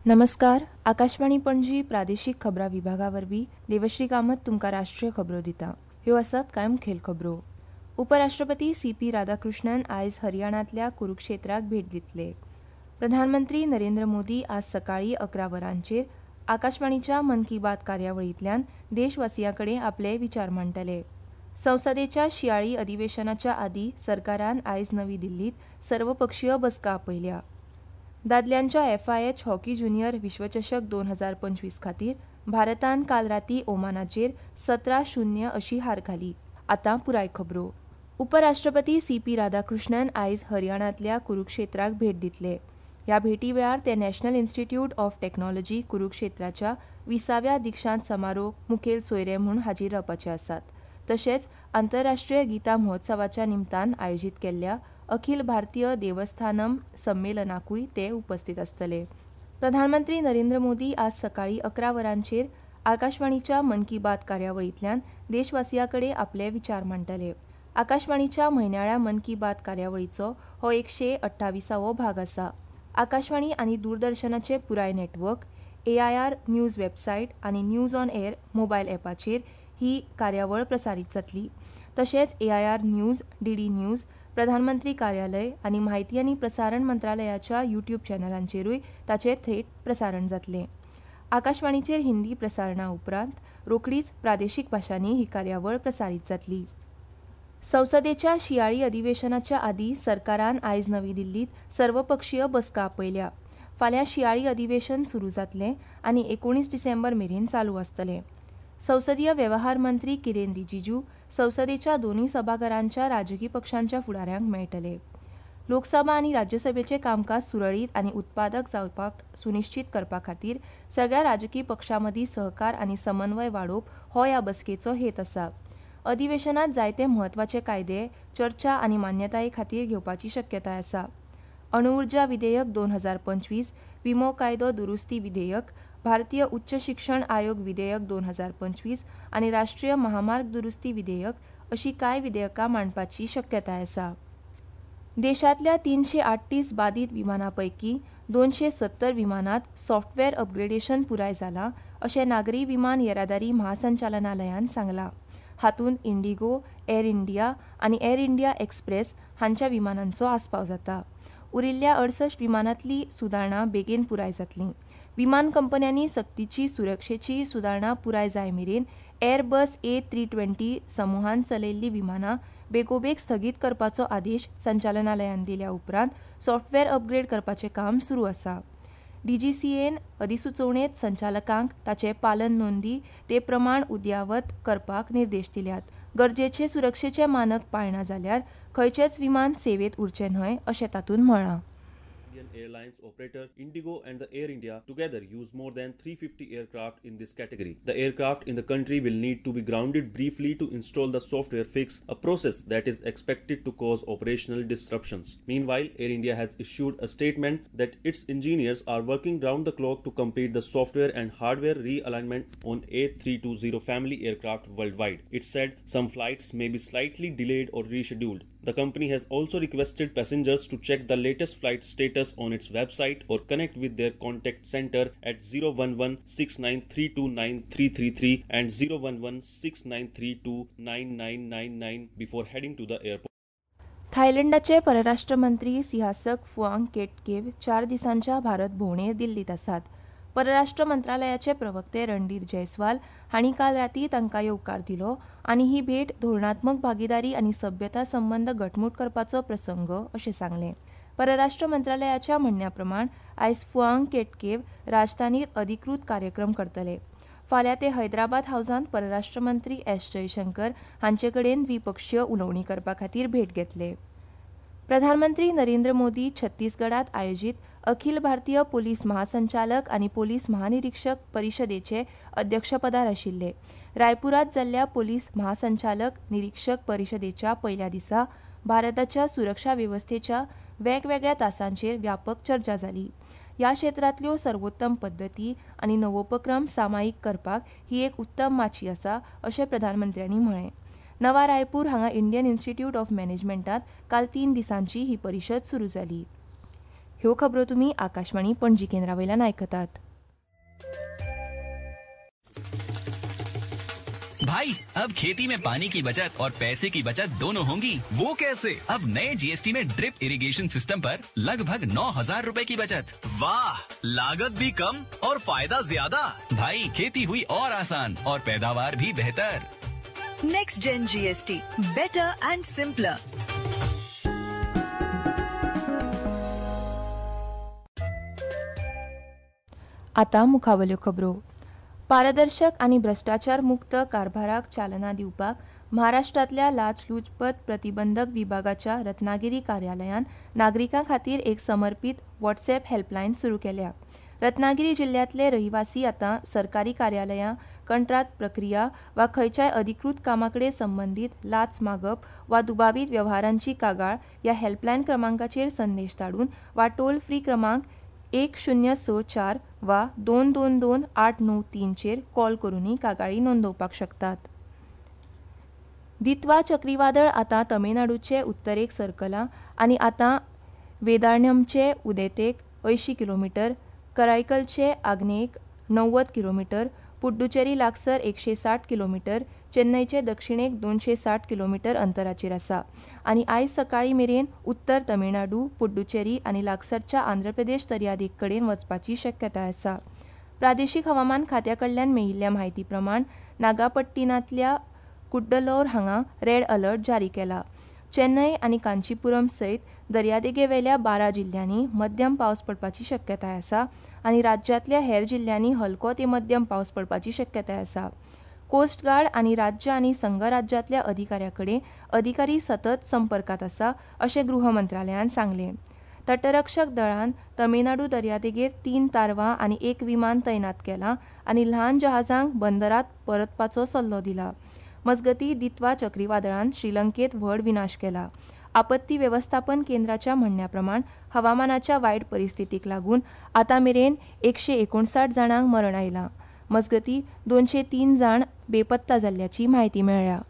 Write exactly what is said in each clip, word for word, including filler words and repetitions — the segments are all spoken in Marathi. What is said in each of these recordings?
नमस्कार. आकाशवाणी पणजी प्रादेशीक खबरां विभागावरवीं देवश्री कामत तुमकां राष्ट्रीय खबरो दिता. ह्यो आसात कांय मुखेल खबरो. उपराष्ट्रपती सी पी राधाकृष्णन आयज हरियाणांतल्या कुरुक्षेत्राक भेट दितले. प्रधानमंत्री नरेंद्र मोदी आज सकाळीं अकरा वरांचेर आकाशवाणीच्या मन की बात कार्यावळींतल्यान देशवासियां कडेन आपले विचार मांडटले. संसदेच्या शियाळी अधिवेशनाच्या आदीं सरकारान आयज नवी दिल्लींत सर्वपक्षीय बसका आपयल्या. दादल्यांच्या F I H hockey junior विश्वचषक दोन हजार पंचवीस खातीर भारतान काल रातीं ओमानाचेर सतरा शुन्य अशी हार घाली. आतां पुराय खबरो. उपराष्ट्रपती सी पी राधाकृष्णन आयज हरियाणांतल्या कुरुक्षेत्राक भेट दितले. ह्या भेटी वेळार ते नॅशनल इन्स्टिट्यूट ऑफ टॅक्नॉलॉजी कुरुक्षेत्राच्या विसाव्या दिक्षांत समारोह मुखेल सोयरे म्हूण हाजीर रावपाचे आसात. तशेंच आंतरराष्ट्रीय गीता महोत्सवाच्या निमतान आयोजीत केल्ल्या अखिल भारतीय देवस्थानम संमेलनाकूय ते उपस्थित आसतले. प्रधानमंत्री नरेंद्र मोदी आज सकाळीं अकरा वरांचेर आकाशवाणीच्या मन की बात कार्यावळींतल्यान देशवासियां कडेन आपले विचार मांडटले. आकाशवाणीच्या म्हयन्याळ्या मन की बात कार्यावळीचो हो एकशे अठ्ठावीसावो भाग आसा. आकाशवाणी आनी दूरदर्शनाचे पुराय network, A I R news website आनी न्यूज ऑन एअर मोबायल ॲपाचेर ही कार्यावळ प्रसारीत जातली. तशेंच A I R news, DD news, प्रधानमंत्री कार्यालय आनी म्हायती आनी प्रसारण मंत्रालयाच्या युट्यूब चॅनलांचेरूय ताचें थेट प्रसारण जातलें. आकाशवाणीचेर हिंदी प्रसारणा उपरांत रोखडीच प्रादेशीक भाशांनी ही कार्यावळ प्रसारीत जातली. संसदेच्या शियाळी अधिवेशनाच्या आदीं सरकारान आयज नवी दिल्लींत सर्वपक्षीय बसका आपयल्या. फाल्यां शियाळी अधिवेशन सुरू जातलें आनी एकुणीस डिसेंबर मेरेन चालू आसतलें. संसदीय वेवहार मंत्री किरेन रिजिजू संसदेच्या दोनूय सभाघरांच्या राजकी पक्षांच्या फुडाऱ्यांक मेळटले. लोकसभा आनी राज्यसभेचें कामकाज सुरळीत आनी उत्पादक जावपाक सुनिश्चित करपा खातीर सगळ्या राजकी पक्षां मदीं सहकार आनी समन्वय वाडोवप हो ह्या बसकेचो हेत आसा. अधिवेशनांत जायते म्हत्वाचे कायदे चर्चा आनी मान्यताये खातीर घेवपाची शक्यताय आसा. अणुउर्जा विधेयक दोन हजार पंचवीस, विमो कायदो दुरुस्ती विधेयक, भारतीय उच्च शिक्षण आयोग विधेयक दोन हजार पंचवीस आनी राष्ट्रीय महामार्ग दुरुस्ती विधेयक अशी कांय विधेयकां मांडपाची शक्यताय आसा. देशांतल्या तीनशे आठतीस बादीत विमानां पैकी दोनशे सत्तर विमानांत सॉफ्टवेअर अपग्रेडेशन पुराय जालां अशें नागरी विमान येरादारी महासंचालनालयान सांगलां. हातूंत इंडिगो, एअर इंडिया आनी एअर इंडिया एक्सप्रेस हांच्या विमानांचो आस्पाव जाता. उरिल्ल्या अडसष्ट विमानांतली सुदारणा बेगीन पुराय जातली. विमान कंपन्यांनी सक्तीची सुरक्षेची सुदारणा पुराय जाय मेरेन एअरबस ए थ्री ट्वेंटी समुहान चलयल्लीं विमानां बेगोबेग स्थगीत करपाचो आदेश संचालनालयान दिल्या उपरांत सॉफ्टवेअर अपग्रेड करपाचें काम सुरू आसा. डीजीसीएन अधिसुचोवणेंत संचालकांक ताचे पालन नोंदी ते प्रमाण उद्यावत करपाक निर्देश दिल्यात. गरजेचे सुरक्षेचे मानक पाळना जाल्यार खंयचेच विमान सेवेत उरचे न्हय अशें तातूंत म्हळां. Indian Airlines operator Indigo and the Air India together use more than three hundred fifty aircraft in this category. The aircraft in the country will need to be grounded briefly to install the software fix, a process that is expected to cause operational disruptions. Meanwhile, Air India has issued a statement that its engineers are working round the clock to complete the software and hardware realignment on A three twenty family aircraft worldwide. It said some flights may be slightly delayed or rescheduled. The company has also requested passengers to check the latest flight status on its website or connect with their contact center at zero one one six nine three two nine three three three and zero one one six nine three two nine nine nine nine before heading to the airport. थायलंडाचे परराष्ट्र मंत्री सिहासक फुआंग केटकेव चार दिसांच्या भारत भोंवडेर दिल्लीत आसात. परराष्ट्र मंत्रालयाचे प्रवक्ते रणधीर जयस्वाल हांणी काल रातीं तांकां येवकार दिलो आनी ही भेट धोरणात्मक भागीदारी आनी सभ्यता संबंद घटमूट करपाचो प्रसंग अशें सांगलें. परराष्ट्र मंत्रालयाच्या म्हणण्या प्रमाण आयज फुआंग केटकेव राजधानीत अधिकृत कार्यक्रम करतले. फाल्यां ते हैदराबाद हावसांत परराष्ट्र मंत्री एस जयशंकर हांचे कडेन द्विपक्षीय उलोवणी करपा खातीर भेट घेतले. प्रधानमंत्री नरेंद्र मोदी छत्तीसगडात आयोजीत अखिल भारतीय पोलीस महासंचालक आनी पोलीस महानिरीक्षक परिशदेचे अध्यक्षपदार आशिल्ले. रायपुरात जाल्ल्या पोलीस महासंचालक निरीक्षक परिशदेच्या पयल्या दिसा भारताच्या सुरक्षा वेवस्थेच्या वेगवेगळ्या तासांचेर व्यापक चर्चा जाली. ह्या क्षेत्रांतल्यो सर्वोत्तम पद्दती आनी नवोपक्रम सामायिक करपाक ही एक उत्तम माची आसा अशें प्रधानमंत्र्यांनी म्हळें. नवा रायपूर हांगा इंडियन इन्स्टिट्यूट ऑफ मॅनेजमेंटांत काल तीन दिसांची ही परिशद सुरू जाली. ह्यो खबरो तुम्ही आकाशवाणी पणजी केंद्रावयल्यान आयकतात. भाई अब खेती में पानी की बचत और पैसे की बचत दोनों होंगी. वो कैसे? अब नए जीएसटी में ड्रिप इरिगेशन सिस्टम पर लगभग नौ हजार रूपए की बचत. वाह, लागत भी कम और फायदा ज्यादा. भाई खेती हुई और आसान और पैदावार भी बेहतर. Next gen GST, better and simpler. आता मुखावल्यो खबरो. पारदर्शक आणि भ्रष्टाचार मुक्त कारभाराक चालना दिवपाक महाराष्ट्रातल्या लाचलुचपत प्रतिबंधक विभागाच्या रत्नागिरी कार्यालयान नागरिकां खातीर एक समर्पित व्हॉट्सॲप हेल्पलायन सुरू केल्या. रत्नागिरी जिल्ह्यातले रहिवासी आता सरकारी कार्यालयां, कंत्राट प्रक्रिया वा खंयच्याय अधिकृत कामाकडेन संबंधित लाच मागप वा दुबावीत व्यवहारांची कागाळ ह्या हेल्पलायन क्रमांकाचेर संदेश धाडून वा टोल फ्री क्रमांक एक शुन्य स चार वा दोन दोन दोन आठ णव तीन चेर कॉल करूनय कागाळी नोंदवपाक शकतात. दित्वा चक्रीवादळ आता तमिळनाडूचे उत्तरेक सरकला आनी आता वेदारण्यमचे उदेतेक अंयशीं किलोमीटर, कराईकलचे आग्नेयेक णव्वद किलोमीटर, पुड्डुचेरी लागसार एकशे साठ किलोमीटर, चेन्नईचे दक्षिणेक दोनशे साठ किलोमीटर अंतराचेर आसा आनी आयज सकाळी मेरेन उत्तर तमिळनाडू, पुड्डुचेरी आनी लागसारच्या आंध्र प्रदेश दर्यादेग कडेन वचपाची शक्यताय आसा. प्रादेशीक हवामान खात्या कडल्यान मेळिल्ल्या म्हायती प्रमाण नागापट्टिनांतल्या कुड्डलोर हांगा रेड अलर्ट जारी केला. चेन्नई आनी कांचीपुरम सयत दर्यादेगेवेल्या बारा जिल्ल्यांनी मध्यम पावस पडपाची शक्यताय आसा आनी राज्यांतल्या हेर जिल्ल्यांनी हलको ते मध्यम पावस पडपाची शक्यताय आसा. कोस्ट गार्ड आनी राज्य आनी संघ राज्यांतल्या अधिकाऱ्यां कडेन अधिकारी सतत संपर्कात आसा अशें गृह मंत्रालयान सांगलें. तटरक्षक दळान तमिळनाडू दर्यादेगेर तीन तारवां आनी एक विमान तैनात केलां आनी ल्हान जहाजांक बंदरांत परतपाचो सल्लो दिला. मजगतीं दित्वा चक्रीवादळान श्रीलंकेत व्हड विनाश केला. आपत्ती वेवस्थापन केंद्राच्या म्हणण्या प्रमाण हवामानाच्या वायट परिस्थितीक लागून आतां मेरेन एकशे एकोणसाठ जाणांक मरण आयलां. मजगतीं दोनशे तीन जाण बेपत्ता जाल्ल्याची माहिती मेळ्ळ्या.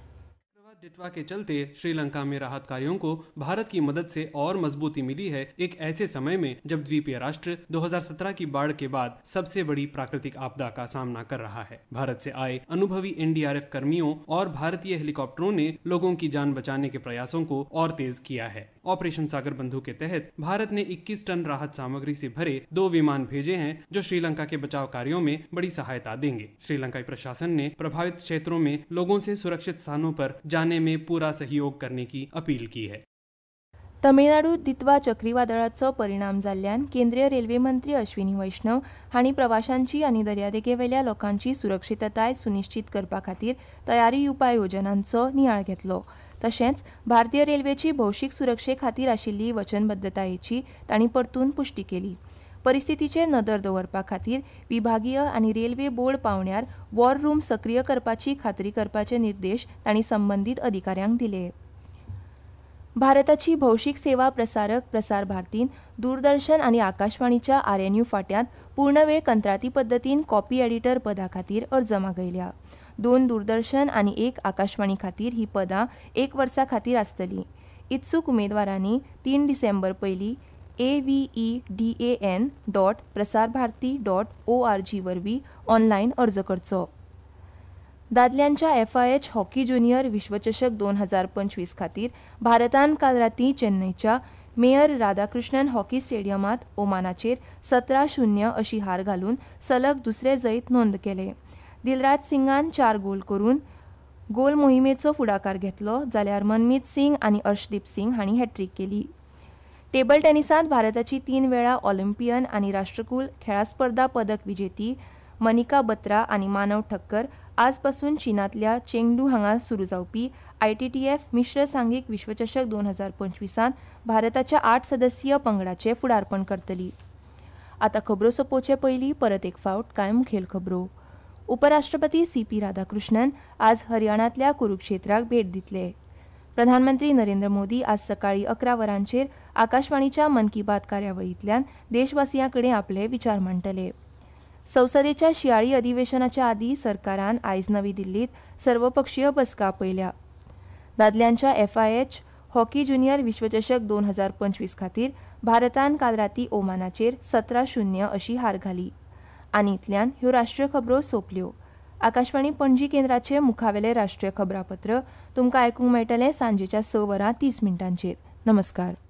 दित्वा के चलते श्रीलंका में राहत कार्यों को भारत की मदद से और मजबूती मिली है, एक ऐसे समय में जब द्वीपीय राष्ट्र दो हज़ार सत्रह की बाढ़ के बाद सबसे बड़ी प्राकृतिक आपदा का सामना कर रहा है. भारत से आए अनुभवी एनडीआरएफ कर्मियों और भारतीय हेलीकॉप्टरों ने लोगों की जान बचाने के प्रयासों को और तेज किया है. ऑपरेशन सागर बंधु के तहत भारत ने इक्कीस टन राहत सामग्री से भरे दो विमान भेजे हैं जो श्रीलंका के बचाव कार्यों में बड़ी सहायता देंगे. श्रीलंकाई प्रशासन ने प्रभावित क्षेत्रों में लोगों से सुरक्षित स्थानों पर जाने में पूरा सहयोग करने की अपील की है. तमिळनाडूत दित्वा चक्रीवादळाचो परिणाम जाल्ल्यान केंद्रीय रेल्वे मंत्री अश्विनी वैष्णव हांणी प्रवाशांची आनी दर्यादेगेवेल्या लोकांची सुरक्षितताय सुनिश्चित करपा खातीर तयारी उपाय येवजण्यांचो नियाळ घेतलो. तशेंच भारतीय रेल्वेची भौशीक सुरक्षे खातीर आशिल्ली वचनबद्धतायेची तांणी परतून पुष्टी केली. परिस्थितीचेर नदर दवरपा खातीर विभागीय आनी रेल्वे बोर्ड पावण्यार वॉर रूम सक्रीय करपाची खात्री करपाचे निर्देश तांणी संबंदीत अधिकाऱ्यांक दिले. भारताची भौशीक सेवा प्रसारक प्रसार भारतीन दूरदर्शन आनी आकाशवाणीच्या आरएनयू फाट्यांत पूर्णवेळ कंत्राटी पद्दतीन कॉपी एडिटर पदा खातीर अर्ज मागयल्या. दोन दूरदर्शन आनी एक आकाशवाणी खातीर ही पदां एक वर्सा खातीर आसतलीं. इत्सूक उमेदवारांनी तीन डिसेंबर पयलीं A V E D A N dot Prasar Bharati dot O R G वरवीं ऑनलायन अर्ज करचो. दादल्यांच्या F I H hockey junior विश्वचषक दोन हजार पंचवीस खातीर भारतान काल रातीं चेन्नईच्या मेयर राधाकृष्णन हॉकी स्टेडियमांत ओमानाचेर सतरा शुन्य अशी हार घालून सलग दुसरे जैत नोंद केले. दिलराज सिंगान चार गोल करून गोल मोहिमेचो फुडाकार घेतलो जाल्यार मनमीत सिंग आनी अर्शदीप सिंग हांणी हॅट्रिक केली. टेबल टेनिसांत भारताची तीन वेळा ऑलिंपियन आनी राष्ट्रकुल खेळा स्पर्धा पदक विजेती मनिका बत्रा आनी मानव ठक्कर आजपासून चीनांतल्या चेंगडू हांगा सुरू जावपी आयटीटीएफ मिश्र सांघीक विश्वचषक दोन हजार पंचवीसांत भारताच्या आठ सदस्यीय पंगडाचे फुडारपण करतली. आतां खबरो सोंपोवचे पयलीं परत एक फावट कांय मुखेल खबरो. उपराष्ट्रपती सी पी राधाकृष्णन आज हरियाणांतल्या कुरुक्षेत्राक भेट दितले. प्रधानमंत्री नरेंद्र मोदी आज सकाळी अकरा वरांचेर आकाशवाणीच्या मन की बात कार्यावळींतल्यान देशवासियां कडेन आपले विचार मांडटले. संसदेच्या शियाळी अधिवेशनाच्या आदीं सरकारान आयज नवी दिल्लीत सर्वपक्षीय बसका आपयल्या. दादल्यांच्या F I H hockey junior विश्वचषक दोन हजार पंचवीस खातीर भारतान काल राती ओमानाचेर सतरा शुन्य अशी हार घाली. आनी इतल्यान ह्यो राष्ट्रीय खबरो सोंपल्यो. आकाशवाणी पणजी केंद्राचे मुखावेले राष्ट्रीय खबरापत्र तुमकां आयकूंक मेळटलें सांजेच्या स वरां तीस मिनटांचेर. नमस्कार.